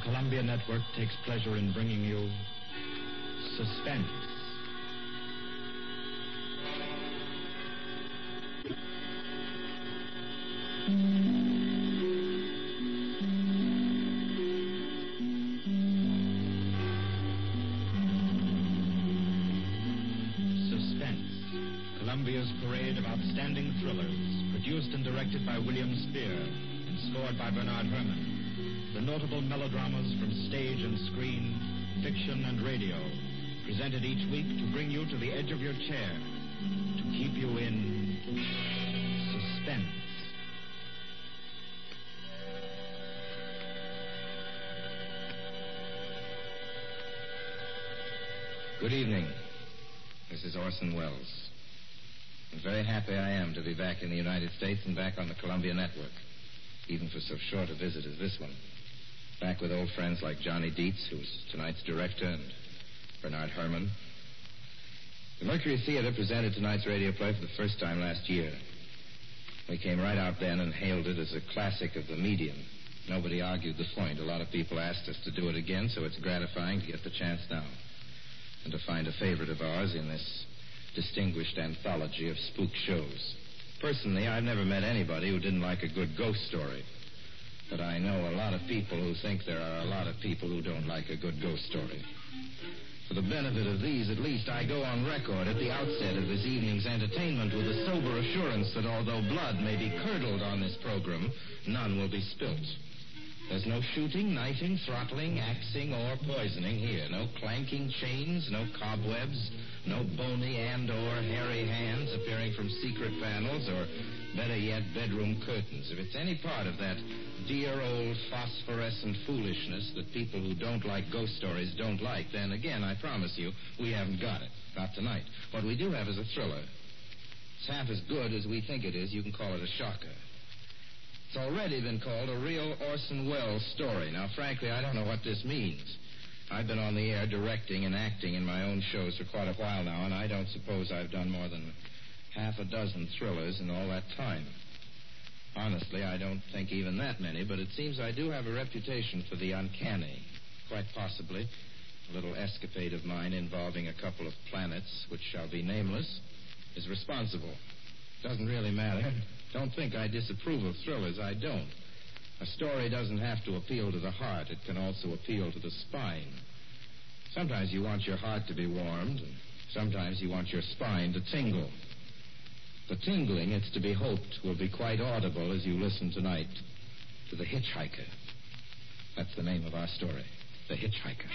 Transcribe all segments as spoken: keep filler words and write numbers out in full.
Columbia Network takes pleasure in bringing you Suspense. Suspense, Columbia's parade of outstanding thrillers, produced and directed by William Spear and scored by Bernard Herrmann. The notable melodramas from stage and screen, fiction and radio, presented each week to bring you to the edge of your chair, to keep you in suspense. Good evening. This is Orson Welles. I'm very happy I am to be back in the United States and back on the Columbia Network, even for so short a visit as this one. Back with old friends like Johnny Dietz, who's tonight's director, and Bernard Herrmann. The Mercury Theater presented tonight's radio play for the first time last year. We came right out then and hailed it as a classic of the medium. Nobody argued the point. A lot of people asked us to do it again, so it's gratifying to get the chance now and to find a favorite of ours in this distinguished anthology of spook shows. Personally, I've never met anybody who didn't like a good ghost story. But I know a lot of people who think there are a lot of people who don't like a good ghost story. For the benefit of these, at least, I go on record at the outset of this evening's entertainment with a sober assurance that although blood may be curdled on this program, none will be spilt. There's no shooting, knifing, throttling, axing, or poisoning here. No clanking chains, no cobwebs, no bony and or hairy hands appearing from secret panels, or better yet, bedroom curtains. If it's any part of that dear old phosphorescent foolishness that people who don't like ghost stories don't like, then again, I promise you, we haven't got it. Not tonight. What we do have is a thriller. It's half as good as we think it is. You can call it a shocker. It's already been called a real Orson Welles story. Now, frankly, I don't know what this means. I've been on the air directing and acting in my own shows for quite a while now, and I don't suppose I've done more than half a dozen thrillers in all that time. Honestly, I don't think even that many, but it seems I do have a reputation for the uncanny. Quite possibly, a little escapade of mine involving a couple of planets, which shall be nameless, is responsible. Doesn't really matter. Don't think I disapprove of thrillers. I don't. A story doesn't have to appeal to the heart. It can also appeal to the spine. Sometimes you want your heart to be warmed, and sometimes you want your spine to tingle. The tingling, it's to be hoped, will be quite audible as you listen tonight to The Hitchhiker. That's the name of our story, The Hitchhiker.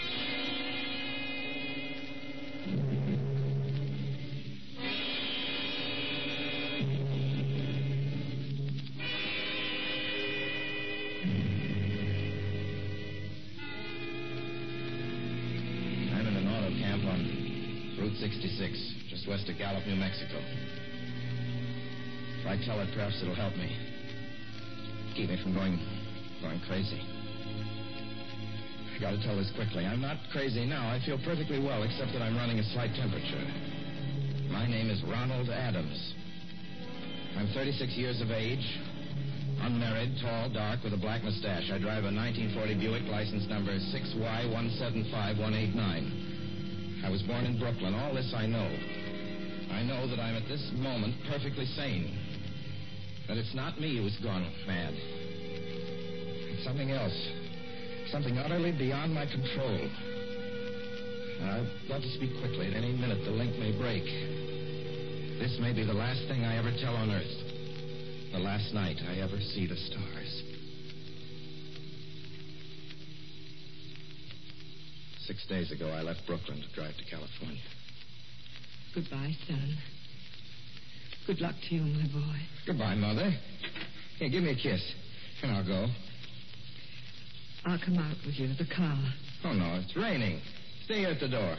I'm in an auto camp on Route sixty-six, just west of Gallup, New Mexico. If I tell it, perhaps it'll help me. Keep me from going going crazy. I gotta tell this quickly. I'm not crazy now. I feel perfectly well, except that I'm running a slight temperature. My name is Ronald Adams. I'm thirty-six years of age, unmarried, tall, dark, with a black mustache. I drive a nineteen forty Buick, license number six Y one seven five one eight nine. I was born in Brooklyn. All this I know. I know that I'm at this moment perfectly sane. That it's not me who's gone mad. It's something else. Something utterly beyond my control. I've got to speak quickly. At any minute, the link may break. This may be the last thing I ever tell on Earth. The last night I ever see the stars. Six days ago, I left Brooklyn to drive to California. Goodbye, son. Good luck to you, my boy. Goodbye, Mother. Here, give me a kiss, and I'll go. I'll come out with you to the car. Oh, no, it's raining. Stay here at the door.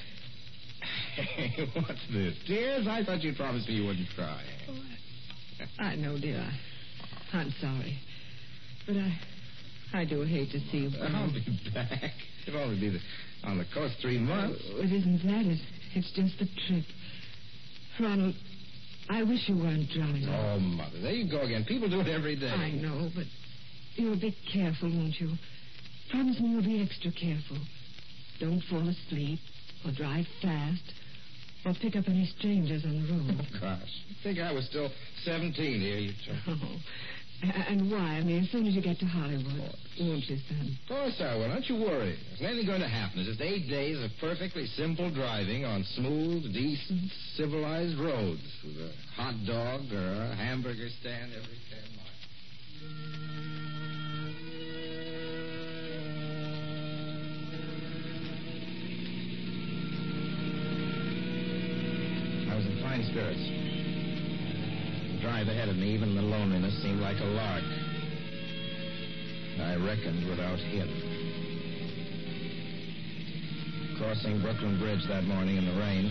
Hey, what's this? Tears? I thought you promised me you wouldn't cry. Oh, I, I know, dear. I, I'm sorry. But I I do hate to see you go. I'll be back. It'll only be the, on the coast three months. Oh, it isn't that. It, it's just the trip. Ronald, I wish you weren't driving. Oh, Mother, there you go again. People do it every day. I know, but you'll be careful, won't you? Promise me you'll be extra careful. Don't fall asleep or drive fast or pick up any strangers on the road. Oh, gosh. I think I was still seventeen here, you two. Oh. And why? I mean, as soon as you get to Hollywood, won't you, son? Of course I will. Don't you worry. There's nothing going to happen. It's just eight days of perfectly simple driving on smooth, decent, civilized roads with a hot dog or a hamburger stand every ten miles. I was in fine spirits. The drive ahead of me, even in the loneliness, seemed like a lark. I reckoned without him. Crossing Brooklyn Bridge that morning in the rain,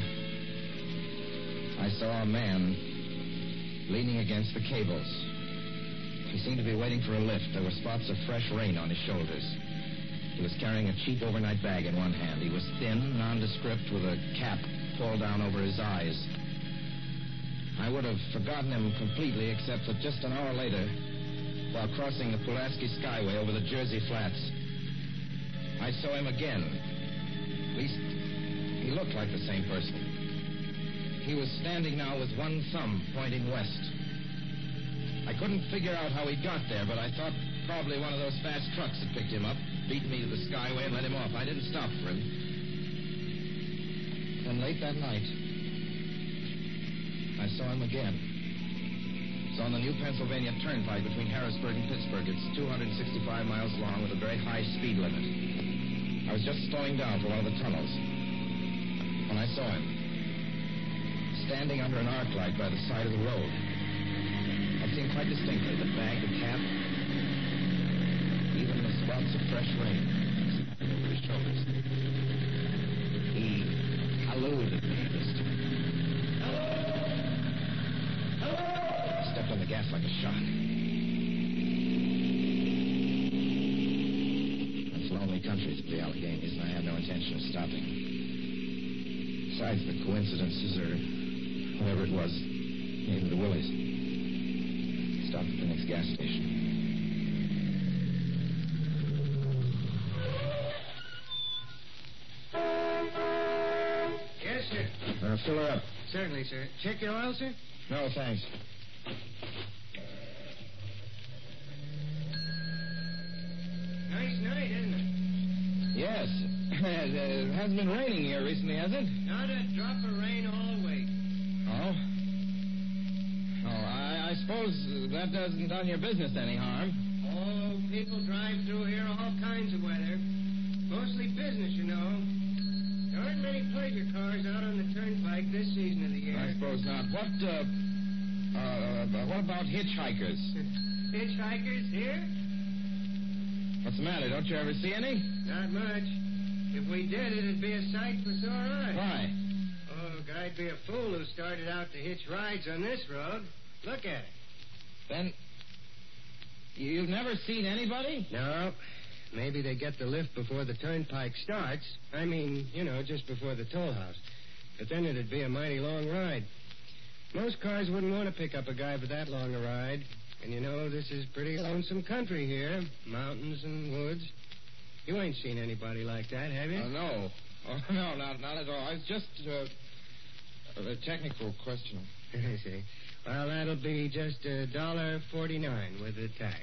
I saw a man leaning against the cables. He seemed to be waiting for a lift. There were spots of fresh rain on his shoulders. He was carrying a cheap overnight bag in one hand. He was thin, nondescript, with a cap pulled down over his eyes. I would have forgotten him completely, except that just an hour later, while crossing the Pulaski Skyway over the Jersey Flats, I saw him again. At least, he looked like the same person. He was standing now with one thumb pointing west. I couldn't figure out how he got there, but I thought probably one of those fast trucks had picked him up, beat me to the Skyway, and let him off. I didn't stop for him. Then late that night, I saw him again. It's on the new Pennsylvania Turnpike between Harrisburg and Pittsburgh. It's two hundred sixty-five miles long with a very high speed limit. I was just slowing down for one of the tunnels when I saw him standing under an arc light by the side of the road. I'd seen quite distinctly the bag, the cap, even the spots of fresh rain over his shoulders. He hallooed at me this time. On the gas like a shot. That's lonely country, the Alleghenies, and I had no intention of stopping. Besides, the coincidences, or whatever it was, gave me to Willie's. Stopped at the next gas station. Yes, sir. Uh, fill her up. Certainly, sir. Check your oil, sir? No, thanks. Nice night, isn't it? Yes. It hasn't been raining here recently, has it? Not a drop of rain all week. Oh? Oh, I, I suppose that doesn't done your business any harm. Oh, people drive through here all kinds of weather. Mostly business, you know. There aren't many pleasure cars out on the turnpike this season of the year. I suppose not. What, uh, uh, what about hitchhikers? Hitchhikers here? What's the matter? Don't you ever see any? Not much. If we did, it'd be a sight for sore eyes. Why? Oh, I'd be a fool who started out to hitch rides on this road. Look at it. Then, you've never seen anybody? No. Maybe they get the lift before the turnpike starts. I mean, you know, just before the toll house. But then it'd be a mighty long ride. Most cars wouldn't want to pick up a guy for that long a ride. And you know, this is pretty lonesome country here. Mountains and woods. You ain't seen anybody like that, have you? Oh, no. Oh, no, not, not at all. It's just uh, a technical question. I see. Well, that'll be just a dollar forty-nine with the tax.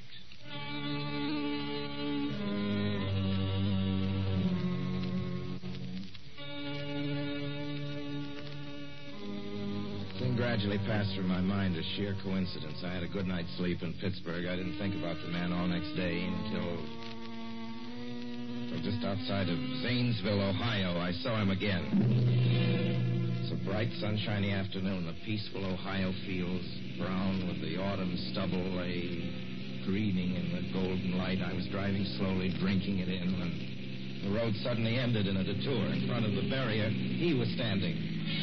The thing gradually passed through my mind as sheer coincidence. I had a good night's sleep in Pittsburgh. I didn't think about the man all next day until... until just outside of Zanesville, Ohio, I saw him again. It's a bright, sunshiny afternoon. The peaceful Ohio fields, brown with the autumn stubble, lay greening in the golden light. I was driving slowly, drinking it in, when the road suddenly ended in a detour. In front of the barrier, he was standing.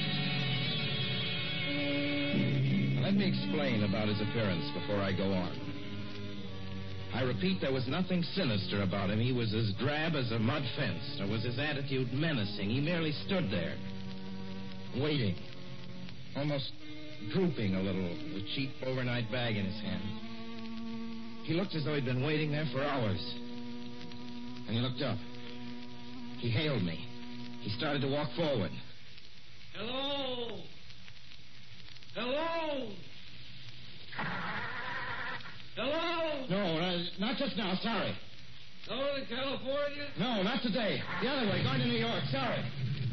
Now, let me explain about his appearance before I go on. I repeat, there was nothing sinister about him. He was as drab as a mud fence. Nor was his attitude menacing. He merely stood there, waiting, almost drooping a little, with a cheap overnight bag in his hand. He looked as though he'd been waiting there for hours. And he looked up. He hailed me. He started to walk forward. Hello? Hello? Hello? No, uh, not just now. Sorry. Northern California? No, not today. The other way, going to New York. Sorry.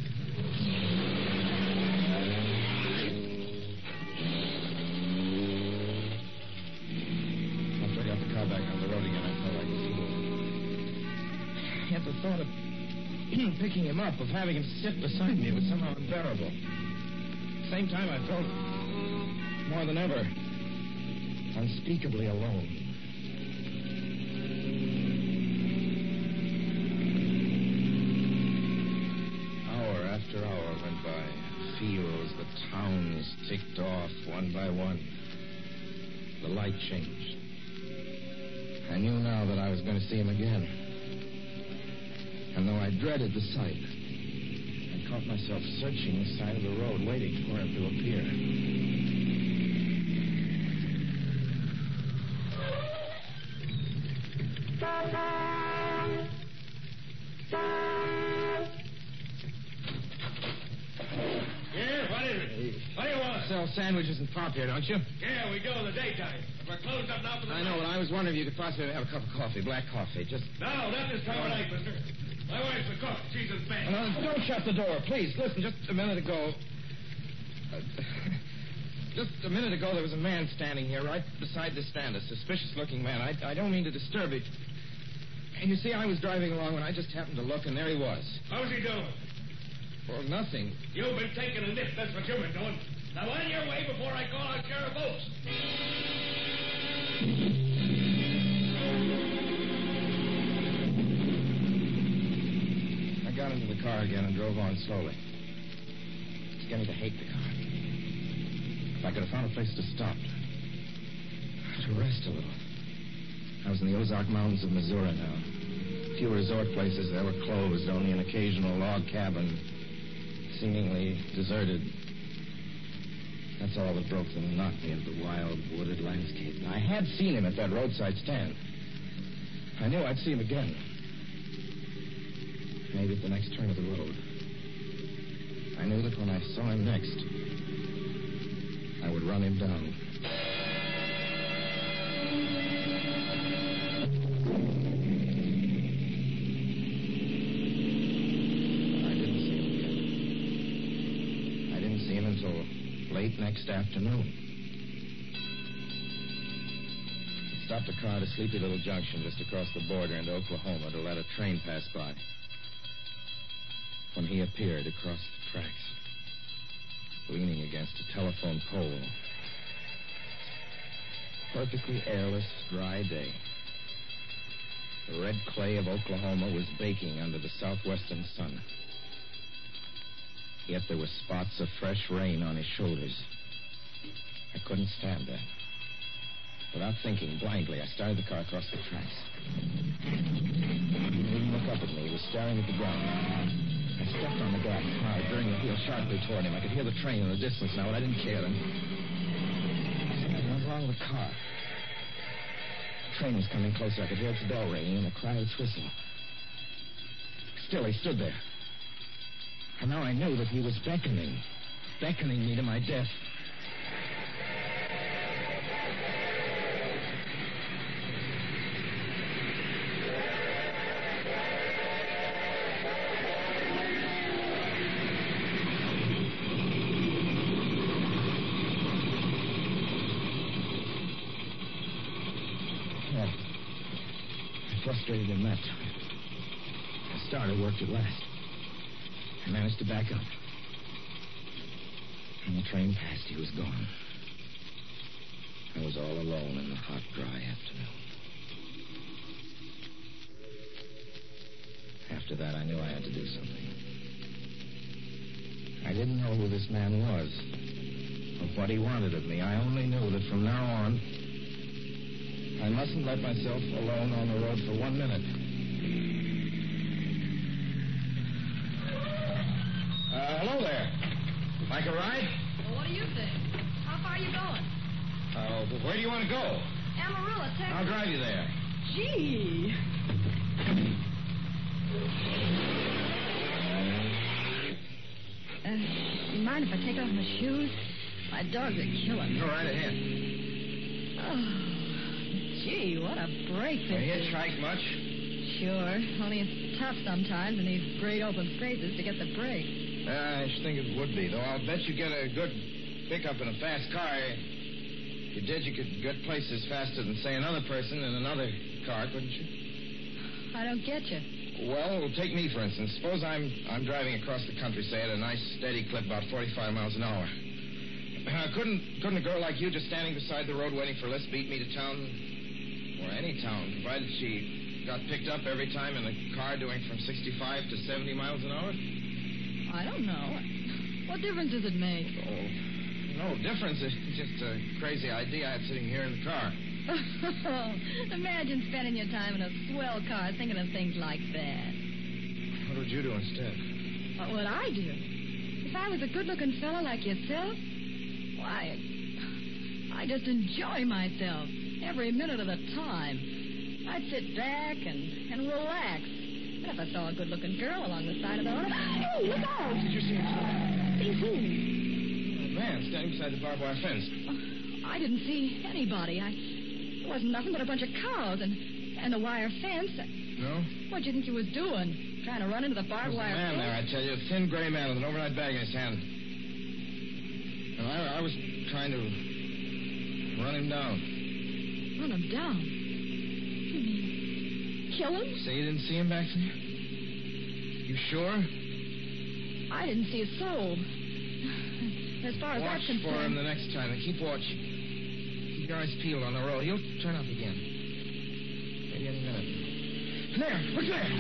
After I got the car back on the road again, I felt like a fool. Yet the thought of picking him up, of having him sit beside me, was somehow unbearable. At the same time, I felt more than ever unspeakably alone. Hour after hour went by. Fields, the towns ticked off one by one. The light changed. I knew now that I was going to see him again. And though I dreaded the sight, I caught myself searching the side of the road, waiting for him to appear. Yeah, what is it? What do you want? Sell sandwiches and pop here, don't you? Yeah, we do in the daytime. We're closed up now for the I know, night. but I was wondering if you could possibly have a cup of coffee, black coffee, just... No, not this time of night, mister. My wife's a cook. She's as bad. No, don't shut the door, please. Listen, just a minute ago... Uh, just a minute ago, there was a man standing here right beside the stand, a suspicious-looking man. I, I don't mean to disturb it. And you see, I was driving along when I just happened to look, and there he was. How's he doing? Well, nothing. You've been taking a nip. That's what you've been doing. Now, on your way before I call out Sheriff Oates. I got into the car again and drove on slowly. It's beginning to hate the car. If I could have found a place to stop, to rest a little. I was in the Ozark Mountains of Missouri now. Few resort places there were closed, only an occasional log cabin, seemingly deserted. That's all that broke the monotony of the wild, wooded landscape. I had seen him at that roadside stand. I knew I'd see him again. Maybe at the next turn of the road. I knew that when I saw him next, I would run him down. I didn't see him again. I didn't see him until late next afternoon. I stopped the car at a sleepy little junction just across the border into Oklahoma to let a train pass by. When he appeared across the tracks, leaning against a telephone pole. Perfectly airless, dry day. The red clay of Oklahoma was baking under the southwestern sun. Yet there were spots of fresh rain on his shoulders. I couldn't stand that. Without thinking, blindly, I started the car across the tracks. He didn't even look up at me. He was staring at the ground. I stepped on the gas hard, turning the wheel sharply toward him. I could hear the train in the distance now, but I didn't care. And something was wrong with the car. The train was coming closer. I could hear its bell ringing and the cry of its whistle. Still, he stood there. And now I knew that he was beckoning, beckoning me to my death. Frustrated him that time. The starter worked at last. I managed to back up. When the train passed, he was gone. I was all alone in the hot, dry afternoon. After that, I knew I had to do something. I didn't know who this man was, or what he wanted of me. I only knew that from now on, I mustn't let myself alone on the road for one minute. Uh, hello there. Like a ride? Well, what do you think? How far are you going? Uh, well, where do you want to go? Amarillo, Texas. I'll drive you there. Gee. Uh, you mind if I take off my shoes? My dogs are killing me. Go right ahead. Oh, gee, what a break this You is. hitchhike much? Sure, only it's tough sometimes in these great open spaces to get the break. Uh, I should think it would be, though I'll bet you get a good pickup in a fast car. If you did, you could get places faster than, say, another person in another car, couldn't you? I don't get you. Well, take me, for instance. Suppose I'm I'm driving across the country, say, at a nice, steady clip, about forty-five miles an hour. Uh, couldn't couldn't a girl like you just standing beside the road waiting for lists beat me to town, or any town, provided she got picked up every time in a car doing from sixty-five to seventy miles an hour? I don't know. What difference does it make? Oh, no difference. It's just a crazy idea I had sitting here in the car. Imagine spending your time in a swell car thinking of things like that. What would you do instead? What would I do? If I was a good-looking fellow like yourself, why, I just enjoy myself every minute of the time. I'd sit back and, and relax. And if I saw a good-looking girl along the side of the road, hey, look out! Did you see him? See who? A man standing beside the barbed wire fence. I didn't see anybody. I it wasn't nothing but a bunch of cows and and a wire fence. No? What do you think he was doing? Trying to run into the barbed There's wire a man fence? there, I tell you, a thin gray man with an overnight bag in his hand. And I, I was trying to run him down. Run him down? You mean kill him? Say you didn't see him back there? You sure? I didn't see a soul. As far as Watch that's concerned. for him the next time and keep watch. Keep your eyes peeled on the road. He'll turn up again. Maybe any minute. There! Look there!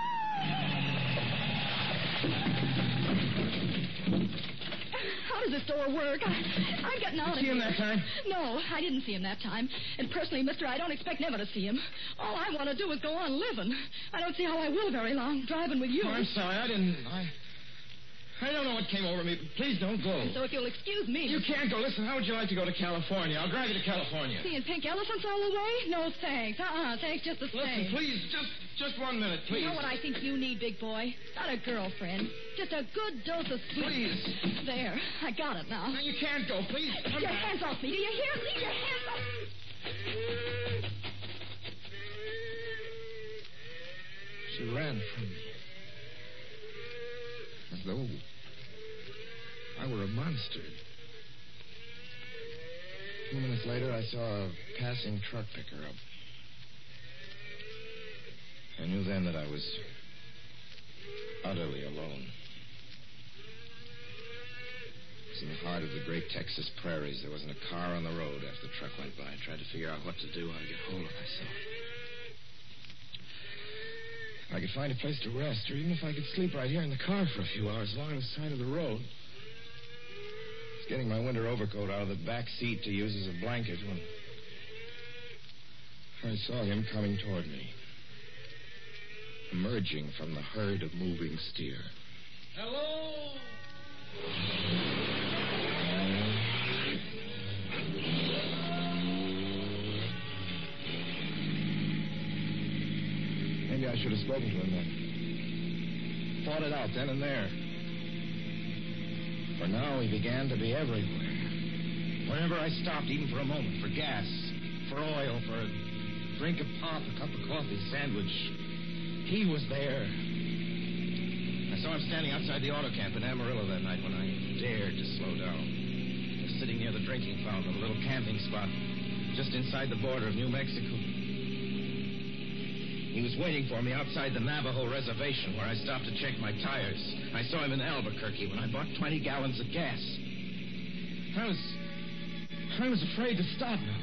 How does this door work? I, I'm getting out You of see here. him that time? No, I didn't see him that time. And personally, mister, I don't expect never to see him. All I want to do is go on living. I don't see how I will very long, driving with you. Oh, I'm sorry. I didn't... I... I don't know what came over me. Please don't go. So if you'll excuse me... You can't go. Listen, how would you like to go to California? I'll drive you to California. Seeing pink elephants all the way? No, thanks. Uh-uh, thanks just the same. Listen, please, just just one minute, please. You know what I think you need, big boy? Not a girlfriend. Just a good dose of sweet... Please. There, I got it now. No, you can't go. Please, Keep come your back. hands off me. Do you hear? Leave your hands off me. She ran from me. As though I were a monster. A few minutes later, I saw a passing truck pick her up. I knew then that I was utterly alone. It was in the heart of the great Texas prairies. There wasn't a car on the road after the truck went by. I tried to figure out what to do, how to get hold of myself. If I could find a place to rest, or even if I could sleep right here in the car for a few hours along the side of the road. I was getting my winter overcoat out of the back seat to use as a blanket when I saw him coming toward me, emerging from the herd of moving steer. Hello? Maybe I should have spoken to him then. Fought it out then and there. For now, he began to be everywhere. Whenever I stopped, even for a moment, for gas, for oil, for a drink of pop, a cup of coffee, sandwich, he was there. I saw him standing outside the auto camp in Amarillo that night when I dared to slow down. I was sitting near the drinking fountain of a little camping spot just inside the border of New Mexico. He was waiting for me outside the Navajo reservation where I stopped to check my tires. I saw him in Albuquerque when I bought twenty gallons of gas. I was... I was afraid to stop now.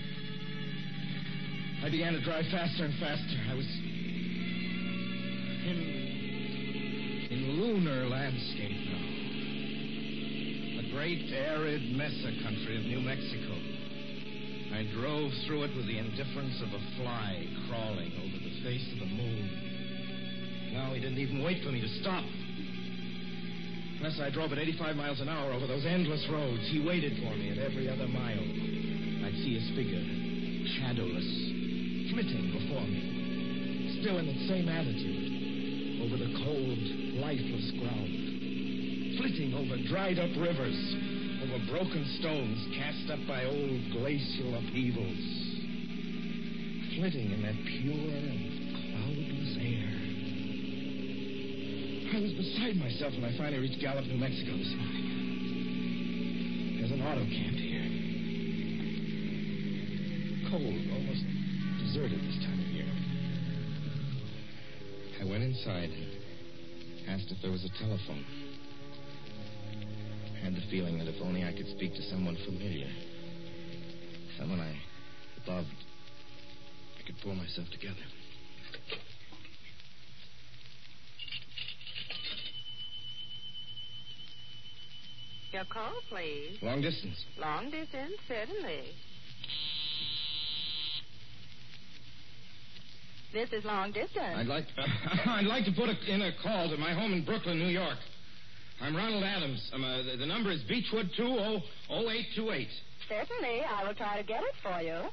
I began to drive faster and faster. I was... in... in lunar landscape now. The great arid mesa country of New Mexico. I drove through it with the indifference of a fly crawling over the face of the moon. Now he didn't even wait for me to stop. Unless I drove at eighty-five miles an hour over those endless roads, he waited for me at every other mile. I'd see his figure, shadowless, flitting before me, still in the same attitude, over the cold, lifeless ground, flitting over dried-up rivers, over broken stones cast up by old glacial upheavals, flitting in that pure and cloudless air. I was beside myself when I finally reached Gallup, New Mexico this morning. There's an auto camp here. Cold, almost deserted this time of year. I went inside and asked if there was a telephone. I had the feeling that if only I could speak to someone familiar, someone I loved, I could pull myself together. Your call, please. Long distance. Long distance, certainly. This is long distance. I'd like uh, I'd like to put a, in a call to my home in Brooklyn, New York. I'm Ronald Adams. Um, uh, the, the number is Beechwood two oh oh eight two eight. Certainly. I will try to get it for you.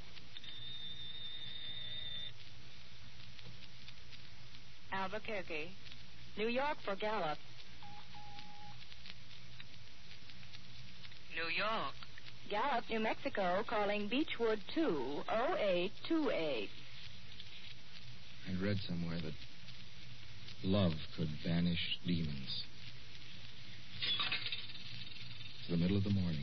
Albuquerque. New York for Gallup. New York. Gallup, New Mexico, calling Beechwood two oh eight two eight. I'd read somewhere that love could banish demons. It's the middle of the morning.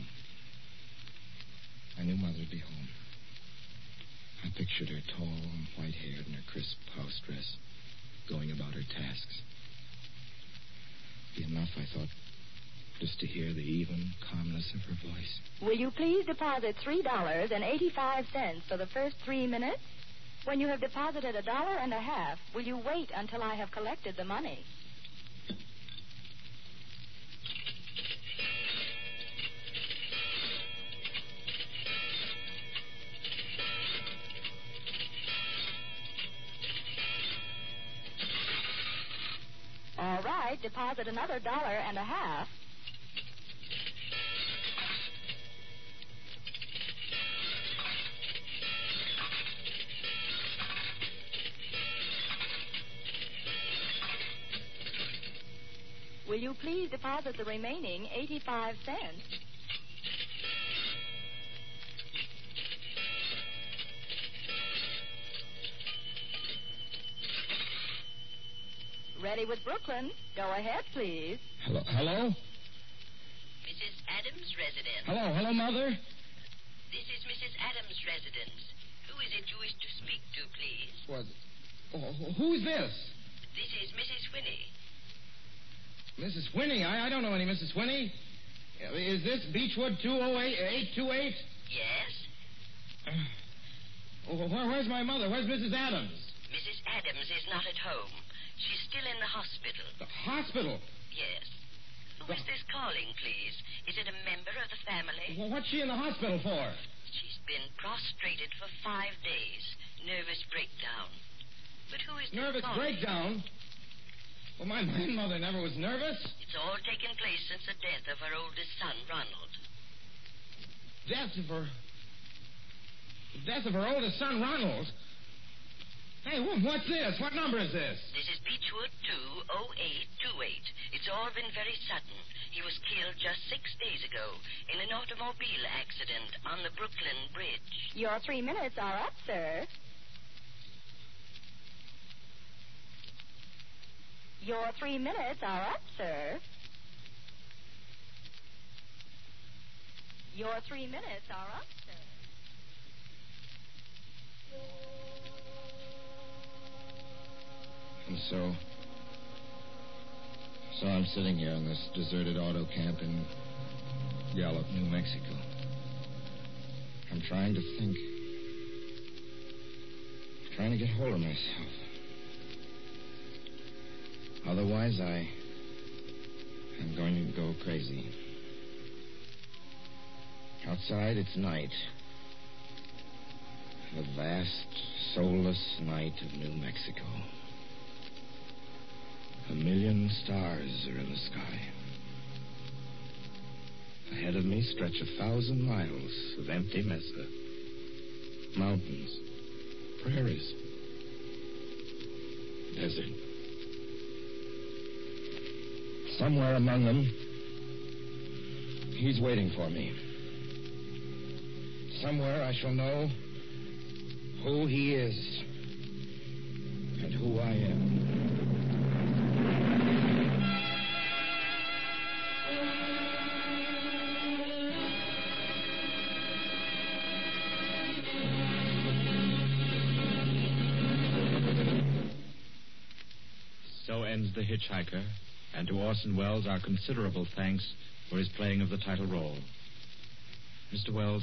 I knew Mother'd be home. I pictured her tall and white-haired in her crisp house dress, going about her tasks. Be enough, I thought, just to hear the even calmness of her voice. Will you please deposit three dollars and eighty-five cents for the first three minutes? When you have deposited a dollar and a half, will you wait until I have collected the money? All right, deposit another dollar and a half. Will you please deposit the remaining eighty-five cents? Ready with Brooklyn. Go ahead, please. Hello? Hello? Missus Adams' residence. Hello? Hello, Mother? This is Missus Adams' residence. Who is it you wish to speak to, please? What? Oh, who's this? This is Missus Whinney. Missus Whinney? I, I don't know any Missus Whinney. Is this Beechwood two oh eight two eight? Yes. Uh, oh, where, where's my mother? Where's Missus Adams? Missus Adams is not at home. She's still in the hospital. The hospital? Yes. Who is this calling, please? Is it a member of the family? Well, what's she in the hospital for? She's been prostrated for five days. Nervous breakdown. But who is this Nervous calling? breakdown? Well, my, my mother never was nervous. It's all taken place since the death of her oldest son, Ronald. Death of her... The death of her oldest son, Ronald? Hey, what's this? What number is this? This is Beechwood two oh eight two eight. It's all been very sudden. He was killed just six days ago in an automobile accident on the Brooklyn Bridge. Your three minutes are up, sir. Your three minutes are up, sir. Your three minutes are up, sir. And so... So I'm sitting here in this deserted auto camp in Gallup, New Mexico. I'm trying to think. Trying to get hold of myself. Otherwise, I... I'm going to go crazy. Outside, it's night. The vast, soulless night of New Mexico. A million stars are in the sky. Ahead of me stretch a thousand miles of empty mesa. Mountains. Prairies. Desert. somewhere among them, he's waiting for me. Somewhere I shall know who he is and who I am. So ends The Hitchhiker, and to Orson Welles our considerable thanks for his playing of the title role. Mister Welles?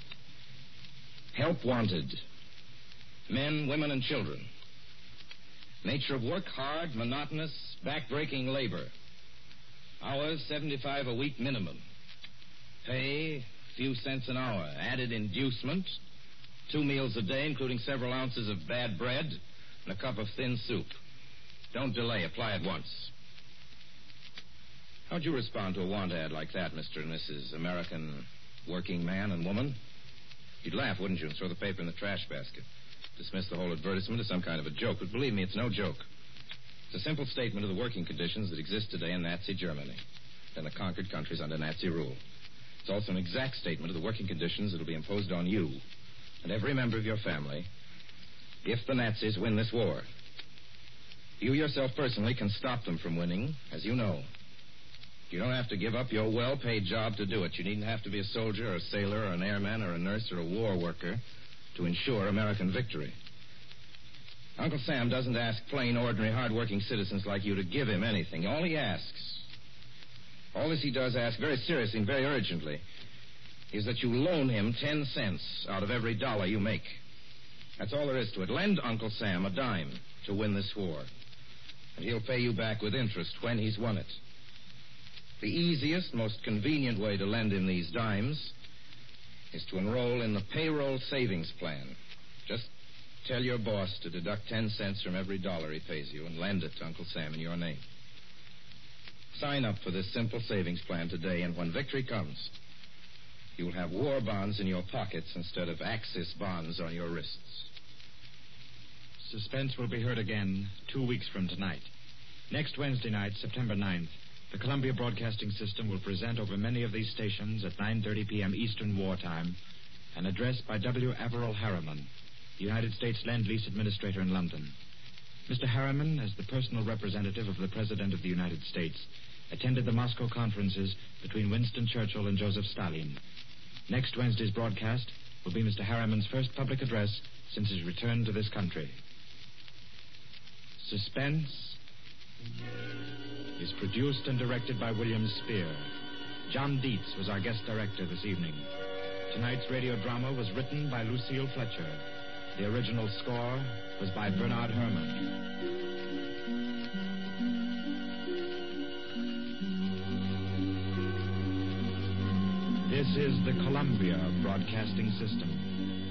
Help wanted. Men, women, and children. Nature of work, hard, monotonous, back-breaking labor. Hours, seventy-five a week minimum. Pay, few cents an hour. Added inducement, two meals a day, including several ounces of bad bread and a cup of thin soup. Don't delay. Apply at once. How'd you respond to a want ad like that, Mister and Missus American working man and woman? You'd laugh, wouldn't you, and throw the paper in the trash basket. Dismiss the whole advertisement as some kind of a joke. But believe me, it's no joke. It's a simple statement of the working conditions that exist today in Nazi Germany and the conquered countries under Nazi rule. It's also an exact statement of the working conditions that will be imposed on you and every member of your family if the Nazis win this war. You yourself personally can stop them from winning, as you know. You don't have to give up your well-paid job to do it. You needn't have to be a soldier or a sailor or an airman or a nurse or a war worker to ensure American victory. Uncle Sam doesn't ask plain, ordinary, hard-working citizens like you to give him anything. All he asks, all this he does ask very seriously and very urgently, is that you loan him ten cents out of every dollar you make. That's all there is to it. Lend Uncle Sam a dime to win this war, and he'll pay you back with interest when he's won it. The easiest, most convenient way to lend him these dimes is to enroll in the payroll savings plan. Just tell your boss to deduct ten cents from every dollar he pays you and lend it to Uncle Sam in your name. Sign up for this simple savings plan today, and when victory comes, you'll have war bonds in your pockets instead of Axis bonds on your wrists. Suspense will be heard again two weeks from tonight. Next Wednesday night, September ninth, the Columbia Broadcasting System will present over many of these stations at nine thirty p.m. Eastern Wartime an address by W. Averill Harriman, the United States Lend-Lease Administrator in London. Mister Harriman, as the personal representative of the President of the United States, attended the Moscow conferences between Winston Churchill and Joseph Stalin. Next Wednesday's broadcast will be Mister Harriman's first public address since his return to this country. Suspense is produced and directed by William Spear. John Dietz was our guest director this evening. Tonight's radio drama was written by Lucille Fletcher. The original score was by Bernard Herrmann. This is the Columbia Broadcasting System.